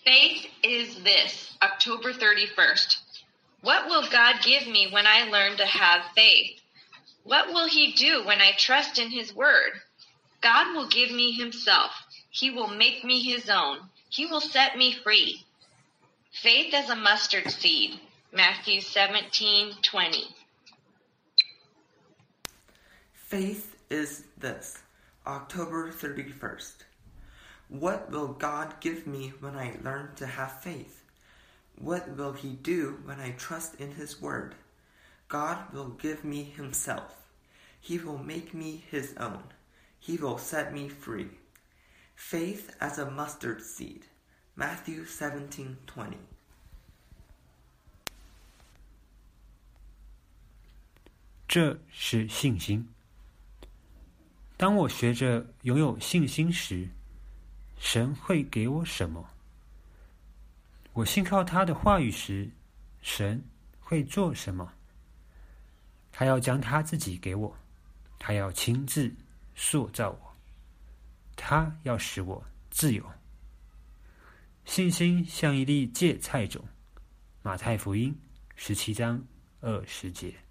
Faith is this, October 31st. What will God give me when I learn to have faith? What will He do when I trust in His word? God will give me Himself. He will make me His own. He will set me free. Faith as a mustard seed, Matthew 17:20. Faith is this, October 31st. What will God give me when I learn to have faith? What will He do when I trust in His word? God will give me Himself. He will make me His own. He will set me free. Faith as a mustard seed, Matthew 17:20. 这是信心。当我学着拥有信心时，神会给我什么？我信靠他的话语时，神会做什么？他要将他自己给我，他要亲自塑造我，他要使我自由。信心像一粒芥菜种，马太福音17章20节。